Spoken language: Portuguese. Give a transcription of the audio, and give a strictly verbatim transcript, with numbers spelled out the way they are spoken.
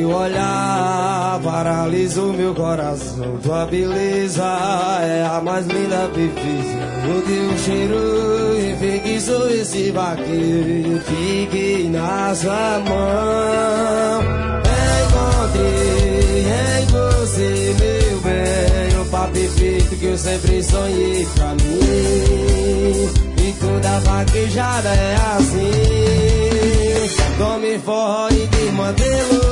Teu olhar paralisa o meu coração. Tua beleza é a mais linda perfeição. O teu cheiro enfeitiçou esse vaqueiro. Fiquei na sua mão. Encontrei em você, meu bem, o par perfeito que eu sempre sonhei pra mim. E toda vaquejada é assim. Tome forró e desmantelo.